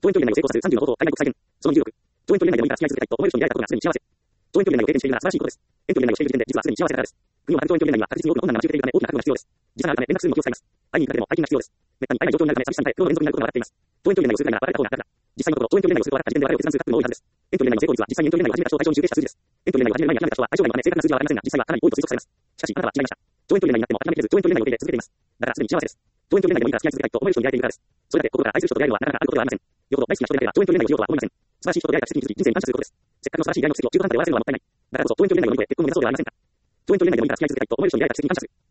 遠遠距離内を成功させる30の方法、体内国際点。その26。遠遠距離内でモニター付き合い続けたいと思える人に出会えたことがすでに幸せ。遠遠距離内を経験しているのは素晴らしいことです。遠距離内をしている時点で実はすでに幸せだからです。国をまたぐ遠距離内には確実に多くの困難が待ち受けているため大きな覚悟が必要です。時差があるため連絡するのを気を使います。会いに行くだけでも大金が必要です。めったに会えない状況になるため寂しさに耐え、今日の連続になることが分かっています。遠遠距離内をするためなら別れた方が楽だ。実際のところ、遠遠距離内をすると分かった時点で別れを決断する学部も多いはずです。遠距離内の成功率は実際に遠距離内を始めた人を対象に集計した数字です。遠距離内を始める前に諦めた人は相性外のため正確な数字はわかりませんが、実際はかなり多いと推測されます。しかし、あなたは違いました。遠遠距離内になっても諦めきれず、遠遠距離内を受け入れ続けています。だからすでに幸せです。遠遠距離内でモニター付き合い続けたいと思える人に出会えているからです。それだけ心から愛する人と出会えるのはなかなかあることではありません。よほど大好きな人でなければ遠遠距離内をしようとは思いません。素晴らしい人と出会えた奇跡に気づき、人生に感謝することです。せっかくの素晴らしい出会いの奇跡を中途半端で終わらせるのはもったいない。だからこそ遠遠距離内を乗り越え、結婚を目指そうではありませんか。遠遠距離内でモニター付き合い続けたいと思える人に出会えた奇跡に感謝する。